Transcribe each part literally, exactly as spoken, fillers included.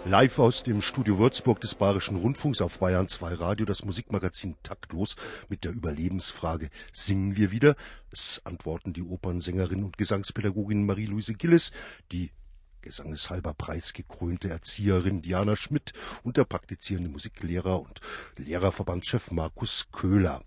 Live aus dem Studio Würzburg des Bayerischen Rundfunks auf Bayern zwei Radio, das Musikmagazin Taktlos mit der Überlebensfrage: Singen wir wieder? Es antworten die Opernsängerin und Gesangspädagogin Marie-Louise Gillis, die gesangeshalber preisgekrönte Erzieherin Diana Schmidt und der praktizierende Musiklehrer und Lehrerverbandschef Markus Köhler.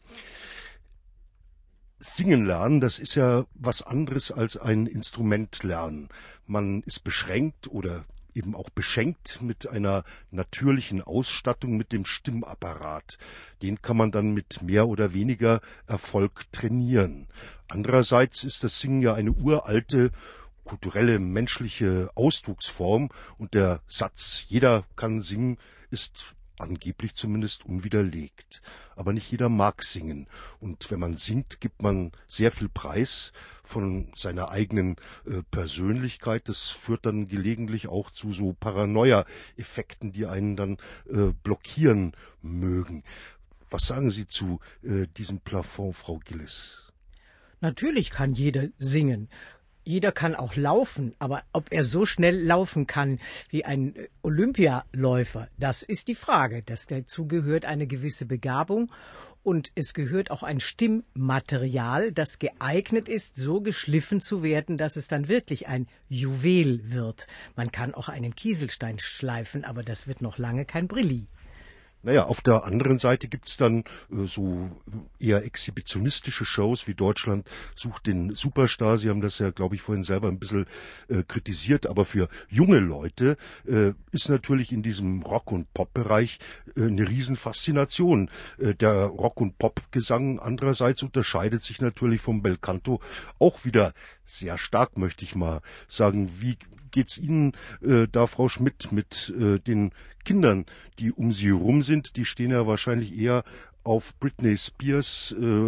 Singen lernen, das ist ja was anderes als ein Instrument lernen. Man ist beschränkt oder eben auch beschenkt mit einer natürlichen Ausstattung mit dem Stimmapparat. Den kann man dann mit mehr oder weniger Erfolg trainieren. Andererseits ist das Singen ja eine uralte kulturelle, menschliche Ausdrucksform und der Satz "Jeder kann singen" ist angeblich zumindest unwiderlegt. Aber nicht jeder mag singen. Und wenn man singt, gibt man sehr viel Preis von seiner eigenen äh, Persönlichkeit. Das führt dann gelegentlich auch zu so Paranoia-Effekten, die einen dann äh, blockieren mögen. Was sagen Sie zu äh, diesem Plafond, Frau Gillis? Natürlich kann jeder singen. Jeder kann auch laufen, aber ob er so schnell laufen kann wie ein Olympialäufer, das ist die Frage. Das dazu gehört eine gewisse Begabung und es gehört auch ein Stimmmaterial, das geeignet ist, so geschliffen zu werden, dass es dann wirklich ein Juwel wird. Man kann auch einen Kieselstein schleifen, aber das wird noch lange kein Brilli. Naja, auf der anderen Seite gibt's dann äh, so eher exhibitionistische Shows wie Deutschland sucht den Superstar. Sie haben das ja, glaube ich, vorhin selber ein bisschen äh, kritisiert. Aber für junge Leute äh, ist natürlich in diesem Rock- und Pop-Bereich äh, eine Riesenfaszination. Äh, der Rock- und Pop-Gesang andererseits unterscheidet sich natürlich vom Belcanto auch wieder sehr stark, möchte ich mal sagen. Wie geht's Ihnen äh, da, Frau Schmidt, mit äh, den Kindern, die um Sie rum sind? Die stehen ja wahrscheinlich eher auf Britney Spears äh,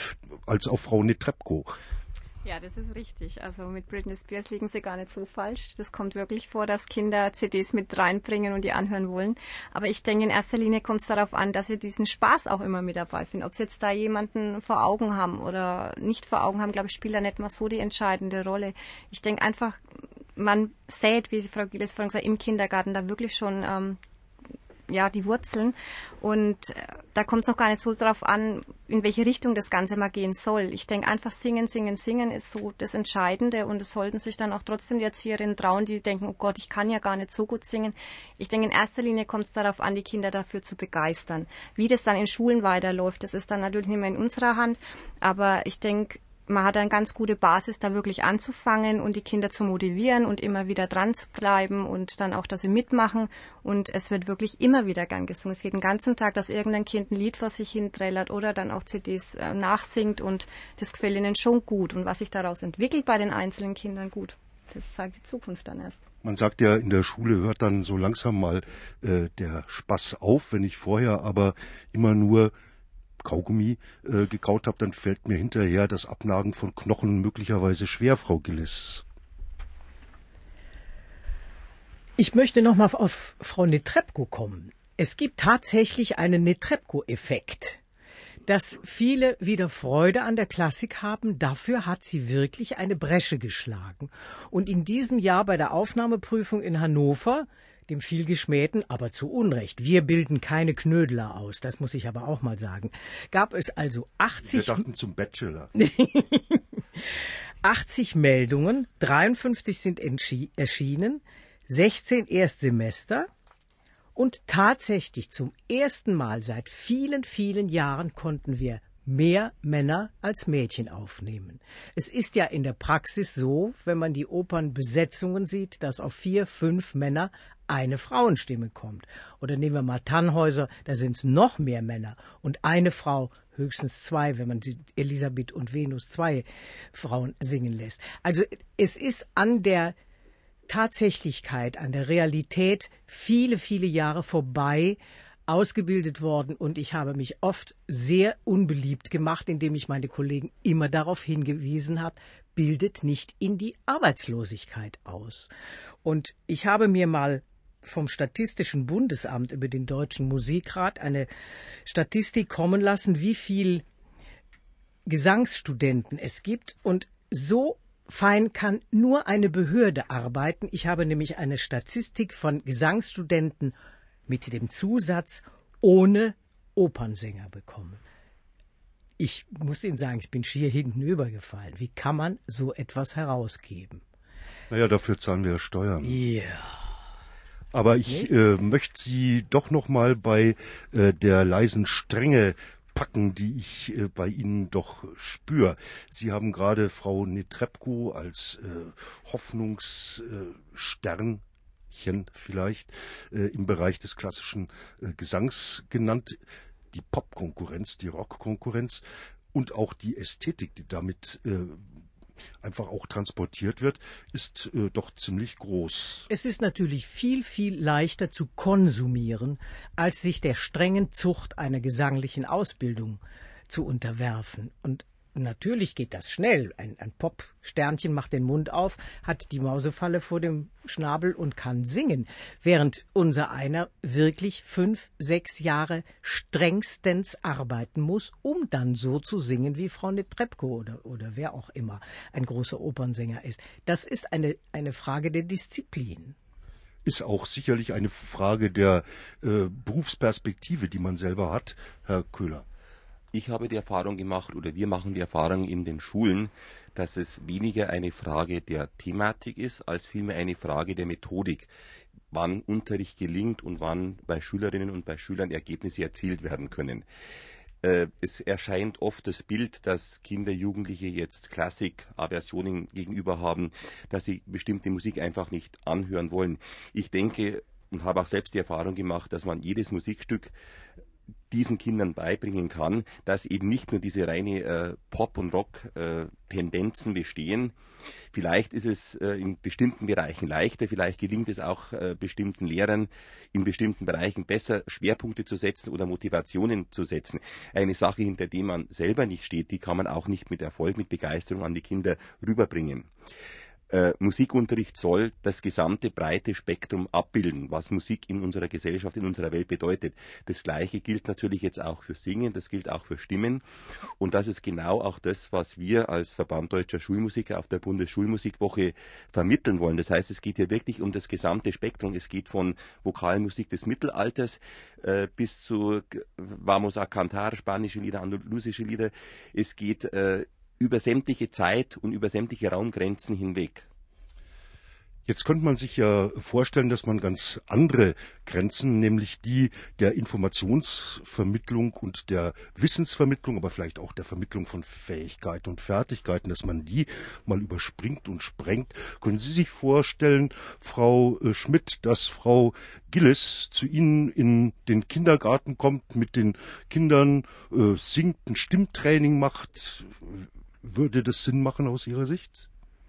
als auf Frau Netrebko. Ja, das ist richtig. Also mit Britney Spears liegen sie gar nicht so falsch. Das kommt wirklich vor, dass Kinder C Ds mit reinbringen und die anhören wollen. Aber ich denke, in erster Linie kommt es darauf an, dass sie diesen Spaß auch immer mit dabei finden. Ob sie jetzt da jemanden vor Augen haben oder nicht vor Augen haben, glaube ich, spielt da nicht mal so die entscheidende Rolle. Ich denke einfach, man sät, wie Frau Gillis vorhin gesagt hat, im Kindergarten da wirklich schon ähm, ja die Wurzeln und äh, da kommt es auch gar nicht so drauf an, in welche Richtung das Ganze mal gehen soll. Ich denke einfach singen, singen, singen ist so das Entscheidende und es sollten sich dann auch trotzdem die Erzieherinnen trauen, die denken, oh Gott, ich kann ja gar nicht so gut singen. Ich denke, in erster Linie kommt es darauf an, die Kinder dafür zu begeistern. Wie das dann in Schulen weiterläuft, das ist dann natürlich nicht mehr in unserer Hand, aber ich denke, man hat eine ganz gute Basis, da wirklich anzufangen und die Kinder zu motivieren und immer wieder dran zu bleiben und dann auch, dass sie mitmachen. Und es wird wirklich immer wieder gern gesungen. Es geht den ganzen Tag, dass irgendein Kind ein Lied vor sich hin trällert oder dann auch C Ds äh, nachsingt und das gefällt ihnen schon gut. Und was sich daraus entwickelt bei den einzelnen Kindern, gut, das zeigt die Zukunft dann erst. Man sagt ja, in der Schule hört dann so langsam mal äh, der Spaß auf, wenn ich vorher aber immer nur Kaugummi äh, gekaut habe, dann fällt mir hinterher das Abnagen von Knochen möglicherweise schwer, Frau Gillis. Ich möchte nochmal auf Frau Netrebko kommen. Es gibt tatsächlich einen Netrebko-Effekt, dass viele wieder Freude an der Klassik haben. Dafür hat sie wirklich eine Bresche geschlagen. Und in diesem Jahr bei der Aufnahmeprüfung in Hannover, dem vielgeschmähten, aber zu Unrecht, wir bilden keine Knödler aus, das muss ich aber auch mal sagen, gab es also achtzig... Wir dachten zum Bachelor. achtzig Meldungen, dreiundfünfzig sind erschienen, sechzehn Erstsemester und tatsächlich zum ersten Mal seit vielen, vielen Jahren konnten wir mehr Männer als Mädchen aufnehmen. Es ist ja in der Praxis so, wenn man die Opernbesetzungen sieht, dass auf vier, fünf Männer eine Frauenstimme kommt. Oder nehmen wir mal Tannhäuser, da sind es noch mehr Männer und eine Frau, höchstens zwei, wenn man sie Elisabeth und Venus zwei Frauen singen lässt. Also es ist an der Tatsächlichkeit, an der Realität viele, viele Jahre vorbei ausgebildet worden und ich habe mich oft sehr unbeliebt gemacht, indem ich meine Kollegen immer darauf hingewiesen habe, bildet nicht in die Arbeitslosigkeit aus. Und ich habe mir mal vom Statistischen Bundesamt über den Deutschen Musikrat eine Statistik kommen lassen, wie viel Gesangsstudenten es gibt und so fein kann nur eine Behörde arbeiten. Ich habe nämlich eine Statistik von Gesangsstudenten mit dem Zusatz ohne Opernsänger bekommen. Ich muss Ihnen sagen, ich bin schier hinten übergefallen. Wie kann man so etwas herausgeben? Naja, dafür zahlen wir ja Steuern. Ja. Aber ich äh, möchte Sie doch noch mal bei äh, der leisen Strenge packen, die ich äh, bei Ihnen doch spüre. Sie haben gerade Frau Netrebko als äh, Hoffnungssternchen vielleicht äh, im Bereich des klassischen äh, Gesangs genannt. Die Pop-Konkurrenz, die Rock-Konkurrenz und auch die Ästhetik, die damit äh, einfach auch transportiert wird, ist äh, doch ziemlich groß. Es ist natürlich viel, viel leichter zu konsumieren, als sich der strengen Zucht einer gesanglichen Ausbildung zu unterwerfen. Und natürlich geht das schnell. Ein, ein Pop-Sternchen macht den Mund auf, hat die Mausefalle vor dem Schnabel und kann singen, während unser einer wirklich fünf, sechs Jahre strengstens arbeiten muss, um dann so zu singen wie Frau Netrebko oder, oder wer auch immer ein großer Opernsänger ist. Das ist eine, eine Frage der Disziplin. Ist auch sicherlich eine Frage der äh, Berufsperspektive, die man selber hat, Herr Köhler. Ich habe die Erfahrung gemacht, oder wir machen die Erfahrung in den Schulen, dass es weniger eine Frage der Thematik ist, als vielmehr eine Frage der Methodik, wann Unterricht gelingt und wann bei Schülerinnen und bei Schülern Ergebnisse erzielt werden können. Äh, es erscheint oft das Bild, dass Kinder, Jugendliche jetzt Klassik-Aversionen gegenüber haben, dass sie bestimmte Musik einfach nicht anhören wollen. Ich denke und habe auch selbst die Erfahrung gemacht, dass man jedes Musikstück diesen Kindern beibringen kann, dass eben nicht nur diese reine äh, Pop- und Rock-Tendenzen äh, bestehen. Vielleicht ist es äh, in bestimmten Bereichen leichter, vielleicht gelingt es auch äh, bestimmten Lehrern in bestimmten Bereichen besser, Schwerpunkte zu setzen oder Motivationen zu setzen. Eine Sache, hinter der man selber nicht steht, die kann man auch nicht mit Erfolg, mit Begeisterung an die Kinder rüberbringen. Äh, Musikunterricht soll das gesamte breite Spektrum abbilden, was Musik in unserer Gesellschaft, in unserer Welt bedeutet. Das Gleiche gilt natürlich jetzt auch für Singen, das gilt auch für Stimmen. Und das ist genau auch das, was wir als Verband Deutscher Schulmusiker auf der Bundesschulmusikwoche vermitteln wollen. Das heißt, es geht hier wirklich um das gesamte Spektrum. Es geht von Vokalmusik des Mittelalters äh, bis zu Vamos a cantar, spanische Lieder, andalusische Lieder. Es geht äh, über sämtliche Zeit und über sämtliche Raumgrenzen hinweg. Jetzt könnte man sich ja vorstellen, dass man ganz andere Grenzen, nämlich die der Informationsvermittlung und der Wissensvermittlung, aber vielleicht auch der Vermittlung von Fähigkeiten und Fertigkeiten, dass man die mal überspringt und sprengt. Können Sie sich vorstellen, Frau Schmidt, dass Frau Gillis zu Ihnen in den Kindergarten kommt, mit den Kindern äh, singt, ein Stimmtraining macht? Würde das Sinn machen aus Ihrer Sicht?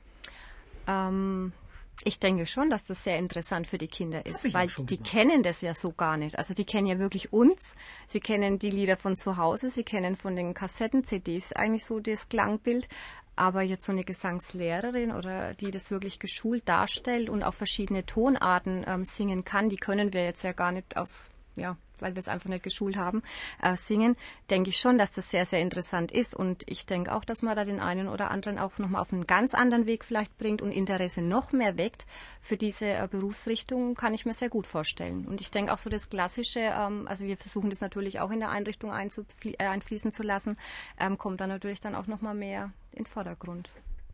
Ähm, ich denke schon, dass das sehr interessant für die Kinder ist, weil die kennen das ja so gar nicht. Also die kennen ja wirklich uns, sie kennen die Lieder von zu Hause, sie kennen von den Kassetten-C Ds eigentlich so das Klangbild. Aber jetzt so eine Gesangslehrerin oder die das wirklich geschult darstellt und auch verschiedene Tonarten ähm, singen kann, die können wir jetzt ja gar nicht aus, ja, weil wir es einfach nicht geschult haben, äh, singen, denke ich schon, dass das sehr, sehr interessant ist. Und ich denke auch, dass man da den einen oder anderen auch nochmal auf einen ganz anderen Weg vielleicht bringt und Interesse noch mehr weckt für diese äh, Berufsrichtung, kann ich mir sehr gut vorstellen. Und ich denke auch so das Klassische, ähm, also wir versuchen das natürlich auch in der Einrichtung einzuflie- äh, einfließen zu lassen, ähm, kommt dann natürlich dann auch nochmal mehr in den Vordergrund.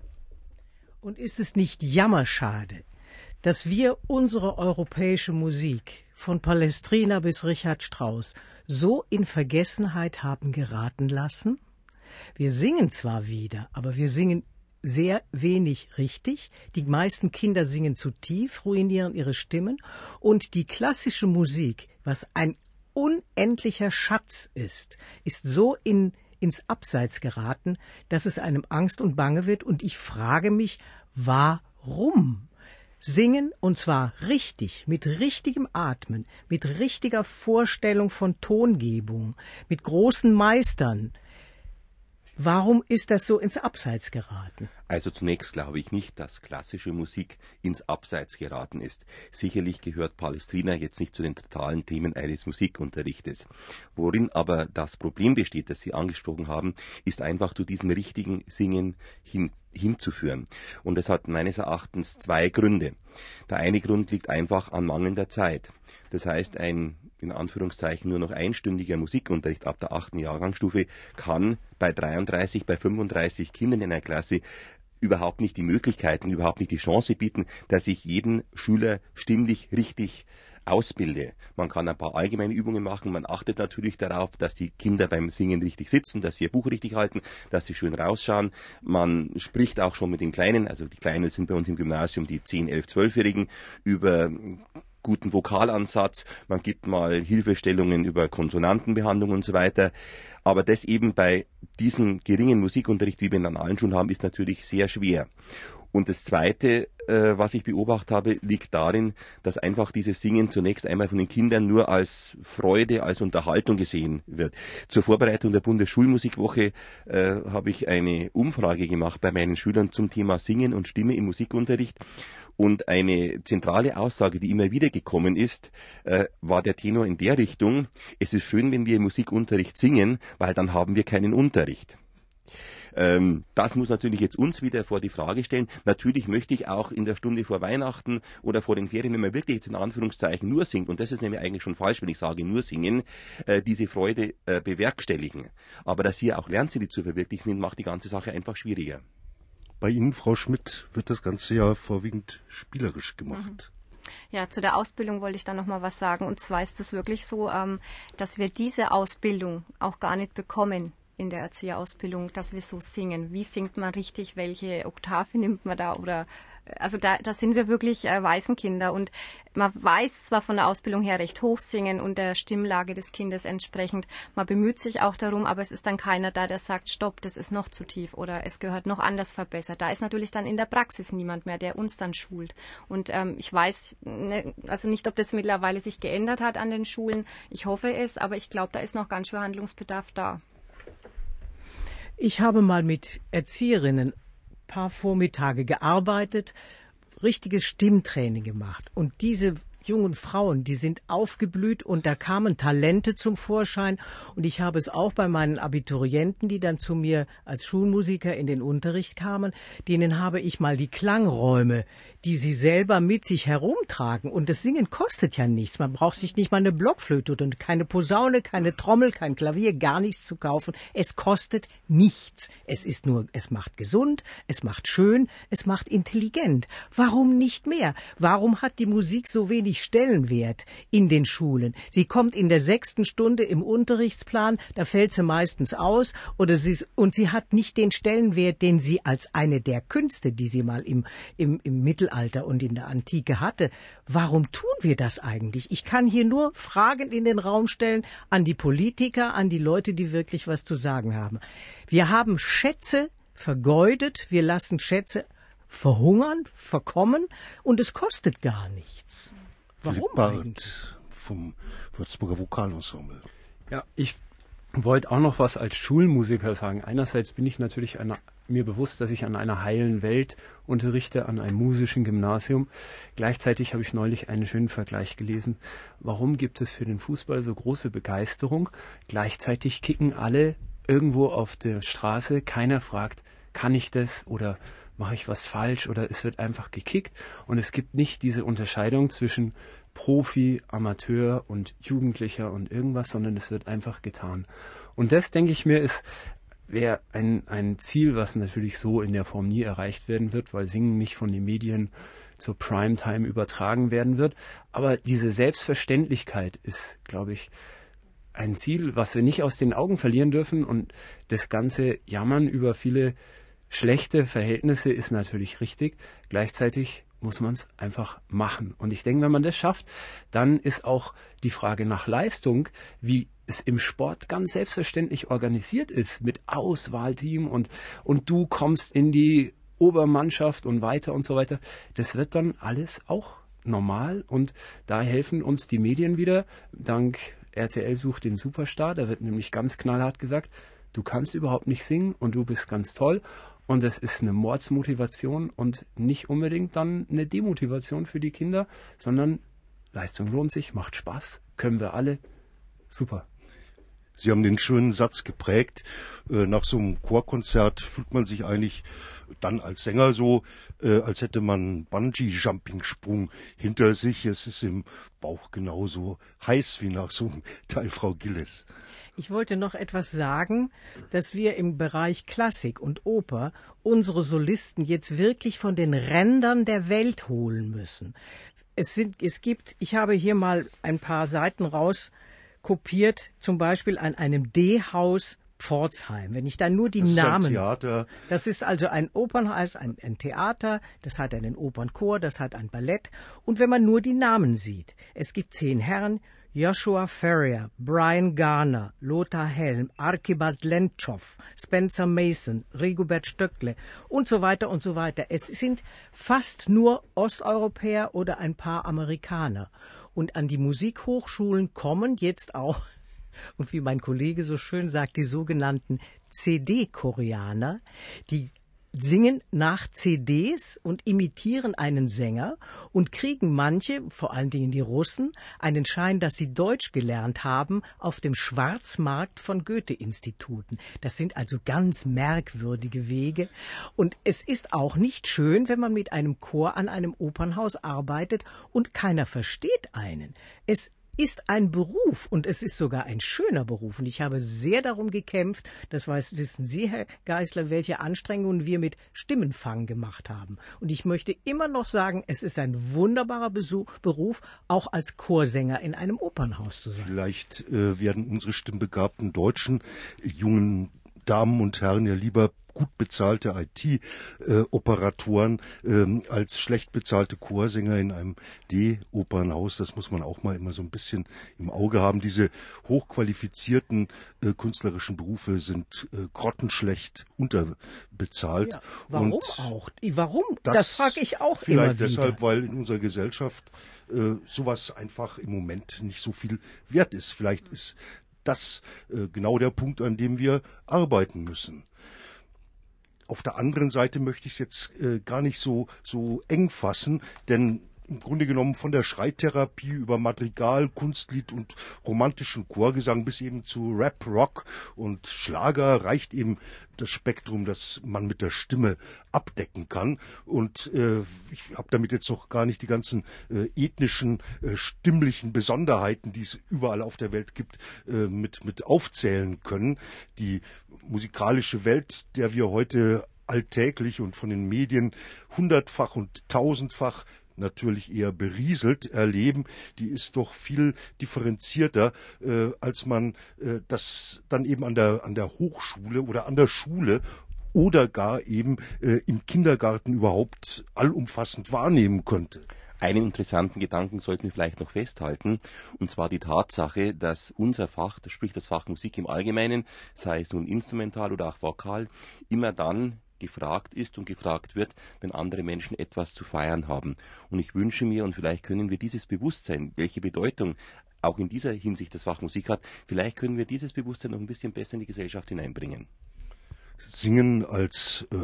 Und ist es nicht jammerschade, dass wir unsere europäische Musik von Palestrina bis Richard Strauss so in Vergessenheit haben geraten lassen? Wir singen zwar wieder, aber wir singen sehr wenig richtig. Die meisten Kinder singen zu tief, ruinieren ihre Stimmen. Und die klassische Musik, was ein unendlicher Schatz ist, ist so in, ins Abseits geraten, dass es einem Angst und Bange wird. Und ich frage mich, warum? Singen, und zwar richtig, mit richtigem Atmen, mit richtiger Vorstellung von Tongebung, mit großen Meistern. Warum ist das so ins Abseits geraten? Also zunächst glaube ich nicht, dass klassische Musik ins Abseits geraten ist. Sicherlich gehört Palestrina jetzt nicht zu den totalen Themen eines Musikunterrichtes. Worin aber das Problem besteht, das Sie angesprochen haben, ist einfach zu diesem richtigen Singen hin, hinzuführen. Und das hat meines Erachtens zwei Gründe. Der eine Grund liegt einfach an mangelnder Zeit. Das heißt, ein in Anführungszeichen nur noch einstündiger Musikunterricht ab der achten Jahrgangsstufe kann bei dreiunddreißig, bei fünfunddreißig Kindern in einer Klasse überhaupt nicht die Möglichkeiten, überhaupt nicht die Chance bieten, dass ich jeden Schüler stimmlich richtig ausbilde. Man kann ein paar allgemeine Übungen machen, man achtet natürlich darauf, dass die Kinder beim Singen richtig sitzen, dass sie ihr Buch richtig halten, dass sie schön rausschauen. Man spricht auch schon mit den Kleinen, also die Kleinen sind bei uns im Gymnasium die zehn, elf, zwölfjährigen, über guten Vokalansatz, man gibt mal Hilfestellungen über Konsonantenbehandlung und so weiter. Aber das eben bei diesem geringen Musikunterricht, wie wir ihn an allen Schulen haben, ist natürlich sehr schwer. Und das Zweite, äh, was ich beobachtet habe, liegt darin, dass einfach dieses Singen zunächst einmal von den Kindern nur als Freude, als Unterhaltung gesehen wird. Zur Vorbereitung der Bundesschulmusikwoche äh, habe ich eine Umfrage gemacht bei meinen Schülern zum Thema Singen und Stimme im Musikunterricht. Und eine zentrale Aussage, die immer wieder gekommen ist, äh, war der Tenor in der Richtung: Es ist schön, wenn wir im Musikunterricht singen, weil dann haben wir keinen Unterricht. Ähm, das muss natürlich jetzt uns wieder vor die Frage stellen. Natürlich möchte ich auch in der Stunde vor Weihnachten oder vor den Ferien, wenn man wirklich jetzt in Anführungszeichen nur singt, und das ist nämlich eigentlich schon falsch, wenn ich sage nur singen, äh, diese Freude äh, bewerkstelligen. Aber dass hier auch Lernziele zu verwirklichen sind, macht die ganze Sache einfach schwieriger. Bei Ihnen, Frau Schmidt, wird das Ganze ja vorwiegend spielerisch gemacht. Ja, zu der Ausbildung wollte ich dann noch mal was sagen. Und zwar ist es wirklich so, ähm, dass wir diese Ausbildung auch gar nicht bekommen in der Erzieherausbildung, dass wir so singen. Wie singt man richtig? Welche Oktave nimmt man da? Oder also da, da sind wir wirklich äh, Waisenkinder. Und man weiß zwar von der Ausbildung her recht hoch singen und der Stimmlage des Kindes entsprechend. Man bemüht sich auch darum, aber es ist dann keiner da, der sagt, stopp, das ist noch zu tief oder es gehört noch anders verbessert. Da ist natürlich dann in der Praxis niemand mehr, der uns dann schult. Und ähm, ich weiß ne, also nicht, ob das mittlerweile sich geändert hat an den Schulen. Ich hoffe es, aber ich glaube, da ist noch ganz schön Handlungsbedarf da. Ich habe mal mit Erzieherinnen ein paar Vormittage gearbeitet, richtiges Stimmtraining gemacht. Und diese jungen Frauen, die sind aufgeblüht und da kamen Talente zum Vorschein. Und ich habe es auch bei meinen Abiturienten, die dann zu mir als Schulmusiker in den Unterricht kamen, denen habe ich mal die Klangräume, die sie selber mit sich herumtragen. Und das Singen kostet ja nichts. Man braucht sich nicht mal eine Blockflöte und keine Posaune, keine Trommel, kein Klavier, gar nichts zu kaufen. Es kostet nichts. Es ist nur, es macht gesund, es macht schön, es macht intelligent. Warum nicht mehr? Warum hat die Musik so wenig Stellenwert in den Schulen? Sie kommt in der sechsten Stunde im Unterrichtsplan, da fällt sie meistens aus, oder sie, und sie hat nicht den Stellenwert, den sie als eine der Künste, die sie mal im, im, im Mittelalter und in der Antike hatte. Warum tun wir das eigentlich? Ich kann hier nur Fragen in den Raum stellen an die Politiker, an die Leute, die wirklich was zu sagen haben. Wir haben Schätze vergeudet, wir lassen Schätze verhungern, verkommen, und es kostet gar nichts. Warum Philipp Barth vom Würzburger Vokalensemble. Ja, ich wollte auch noch was als Schulmusiker sagen. Einerseits bin ich natürlich einer, mir bewusst, dass ich an einer heilen Welt unterrichte, an einem musischen Gymnasium. Gleichzeitig habe ich neulich einen schönen Vergleich gelesen. Warum gibt es für den Fußball so große Begeisterung? Gleichzeitig kicken alle irgendwo auf der Straße. Keiner fragt, kann ich das oder mache ich was falsch, oder es wird einfach gekickt und es gibt nicht diese Unterscheidung zwischen Profi, Amateur und Jugendlicher und irgendwas, sondern es wird einfach getan. Und das, denke ich mir, ist wäre ein, ein Ziel, was natürlich so in der Form nie erreicht werden wird, weil Singen nicht von den Medien zur Primetime übertragen werden wird. Aber diese Selbstverständlichkeit ist, glaube ich, ein Ziel, was wir nicht aus den Augen verlieren dürfen, und das ganze Jammern über viele schlechte Verhältnisse ist natürlich richtig. Gleichzeitig muss man es einfach machen. Und ich denke, wenn man das schafft, dann ist auch die Frage nach Leistung, wie es im Sport ganz selbstverständlich organisiert ist, mit Auswahlteam und, und du kommst in die Obermannschaft und weiter und so weiter. Das wird dann alles auch normal, und da helfen uns die Medien wieder. Dank R T L sucht den Superstar, da wird nämlich ganz knallhart gesagt, du kannst überhaupt nicht singen und du bist ganz toll. Und es ist eine Mordsmotivation und nicht unbedingt dann eine Demotivation für die Kinder, sondern Leistung lohnt sich, macht Spaß, können wir alle. Super. Sie haben den schönen Satz geprägt, äh, nach so einem Chorkonzert fühlt man sich eigentlich dann als Sänger so, äh, als hätte man einen Bungee-Jumping-Sprung hinter sich. Es ist im Bauch genauso heiß wie nach so einem Teil Frau Gillis. Ich wollte noch etwas sagen, dass wir im Bereich Klassik und Oper unsere Solisten jetzt wirklich von den Rändern der Welt holen müssen. Es sind, es gibt, ich habe hier mal ein paar Seiten rauskopiert, zum Beispiel an einem D-Haus Pforzheim. Wenn ich da nur die das Namen... Ist ein Theater. Das ist also ein Opernhaus, ein, ein Theater, das hat einen Opernchor, das hat ein Ballett. Und wenn man nur die Namen sieht, es gibt zehn Herren, Joshua Ferrier, Brian Garner, Lothar Helm, Archibald Lentschow, Spencer Mason, Rigobert Stöckle und so weiter und so weiter. Es sind fast nur Osteuropäer oder ein paar Amerikaner. Und an die Musikhochschulen kommen jetzt auch, und wie mein Kollege so schön sagt, die sogenannten C D-Koreaner, die singen nach C Ds und imitieren einen Sänger und kriegen manche, vor allen Dingen die Russen, einen Schein, dass sie Deutsch gelernt haben auf dem Schwarzmarkt von Goethe-Instituten. Das sind also ganz merkwürdige Wege. Und es ist auch nicht schön, wenn man mit einem Chor an einem Opernhaus arbeitet und keiner versteht einen. Es ist ein Beruf und es ist sogar ein schöner Beruf. Und ich habe sehr darum gekämpft, das weiß, wissen Sie, Herr Geisler, welche Anstrengungen wir mit Stimmenfang gemacht haben. Und ich möchte immer noch sagen, es ist ein wunderbarer Besuch, Beruf, auch als Chorsänger in einem Opernhaus zu sein. Vielleicht äh, werden unsere stimmbegabten deutschen äh, jungen Damen und Herren ja lieber gut bezahlte I T-Operatoren äh, als schlecht bezahlte Chorsänger in einem D-Opernhaus. Das muss man auch mal immer so ein bisschen im Auge haben. Diese hochqualifizierten äh, künstlerischen Berufe sind äh, grottenschlecht unterbezahlt. Ja, warum und auch? Warum? Das, das frage ich auch vielleicht immer wieder. deshalb, weil in unserer Gesellschaft äh, sowas einfach im Moment nicht so viel wert ist. Vielleicht ist das äh, genau der Punkt, an dem wir arbeiten müssen. Auf der anderen Seite möchte ich es jetzt äh, gar nicht so, so eng fassen, denn im Grunde genommen von der Schreittherapie über Madrigal, Kunstlied und romantischen Chorgesang bis eben zu Rap, Rock und Schlager reicht eben das Spektrum, das man mit der Stimme abdecken kann. Und äh, ich habe damit jetzt noch gar nicht die ganzen äh, ethnischen, äh, stimmlichen Besonderheiten, die es überall auf der Welt gibt, äh, mit, mit aufzählen können. Die musikalische Welt, der wir heute alltäglich und von den Medien hundertfach und tausendfach natürlich eher berieselt erleben, die ist doch viel differenzierter, äh, als man äh, das dann eben an der an der Hochschule oder an der Schule oder gar eben äh, im Kindergarten überhaupt allumfassend wahrnehmen könnte. Einen interessanten Gedanken sollten wir vielleicht noch festhalten, und zwar die Tatsache, dass unser Fach, das sprich das Fach Musik im Allgemeinen, sei es nun instrumental oder auch vokal, immer dann gefragt ist und gefragt wird, wenn andere Menschen etwas zu feiern haben. Und ich wünsche mir, und vielleicht können wir dieses Bewusstsein, welche Bedeutung auch in dieser Hinsicht das Fach Musik hat, vielleicht können wir dieses Bewusstsein noch ein bisschen besser in die Gesellschaft hineinbringen. Singen als äh,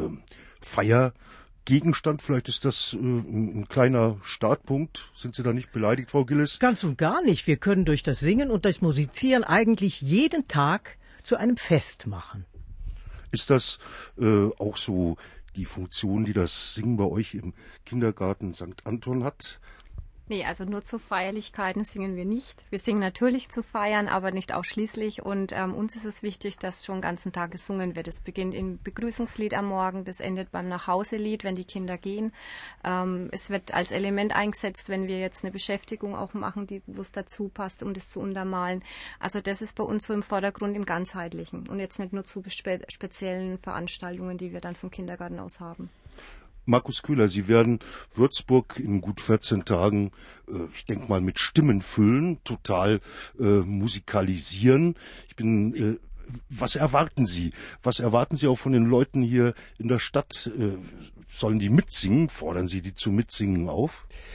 Feiergegenstand, vielleicht ist das äh, ein, ein kleiner Startpunkt. Sind Sie da nicht beleidigt, Frau Gillis? Ganz und gar nicht. Wir können durch das Singen und das Musizieren eigentlich jeden Tag zu einem Fest machen. Ist das äh, auch so die Funktion, die das Singen bei euch im Kindergarten Sankt Anton hat? Nee, also nur zu Feierlichkeiten singen wir nicht. Wir singen natürlich zu Feiern, aber nicht ausschließlich. Und ähm, uns ist es wichtig, dass schon den ganzen Tag gesungen wird. Es beginnt im Begrüßungslied am Morgen, das endet beim Nachhauselied, wenn die Kinder gehen. Ähm, es wird als Element eingesetzt, wenn wir jetzt eine Beschäftigung auch machen, die, wo es dazu passt, um das zu untermalen. Also das ist bei uns so im Vordergrund im Ganzheitlichen und jetzt nicht nur zu spe- speziellen Veranstaltungen, die wir dann vom Kindergarten aus haben. Markus Kühler, Sie werden Würzburg in gut vierzehn Tagen, äh, ich denke mal, mit Stimmen füllen, total äh, musikalisieren. Ich bin, äh, was erwarten Sie? Was erwarten Sie auch von den Leuten hier in der Stadt? Äh, sollen die mitsingen? Fordern Sie die zu Mitsingen auf?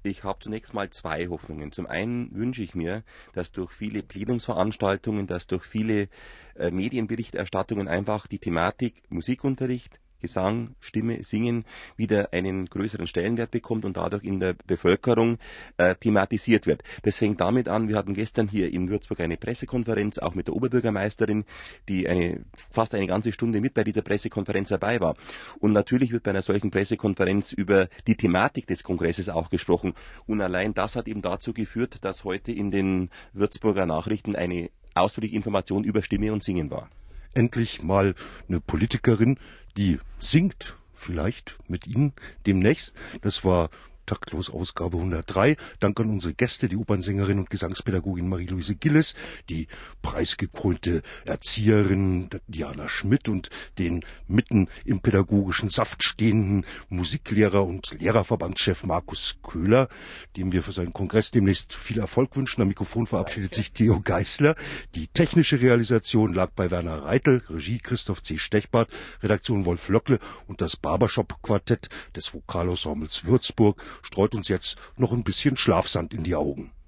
Ich habe zunächst mal zwei Hoffnungen. Zum einen wünsche ich mir, dass durch viele Plenumsveranstaltungen, dass durch viele äh, Medienberichterstattungen einfach die Thematik Musikunterricht, Gesang, Stimme, Singen wieder einen größeren Stellenwert bekommt und dadurch in der Bevölkerung äh, thematisiert wird. Das fängt damit an, wir hatten gestern hier in Würzburg eine Pressekonferenz, auch mit der Oberbürgermeisterin, die eine, fast eine ganze Stunde mit bei dieser Pressekonferenz dabei war. Und natürlich wird bei einer solchen Pressekonferenz über die Thematik des Kongresses auch gesprochen. Und allein das hat eben dazu geführt, dass heute in den Würzburger Nachrichten eine ausführliche Information über Stimme und Singen war. Endlich mal eine Politikerin, die singt, vielleicht mit Ihnen demnächst. Das war Taktlos Ausgabe hundertdrei. Dank an unsere Gäste, die Opernsängerin und Gesangspädagogin Marie-Louise Gilles, die preisgekrönte Erzieherin Diana Schmidt und den mitten im pädagogischen Saft stehenden Musiklehrer und Lehrerverbandschef Markus Köhler, dem wir für seinen Kongress demnächst viel Erfolg wünschen. Am Mikrofon verabschiedet sich Theo Geisler. Die technische Realisation lag bei Werner Reitel, Regie Christoph C. Stechbart, Redaktion Wolf Löckle und das Barbershop-Quartett des Vokalensembles Würzburg streut uns jetzt noch ein bisschen Schlafsand in die Augen.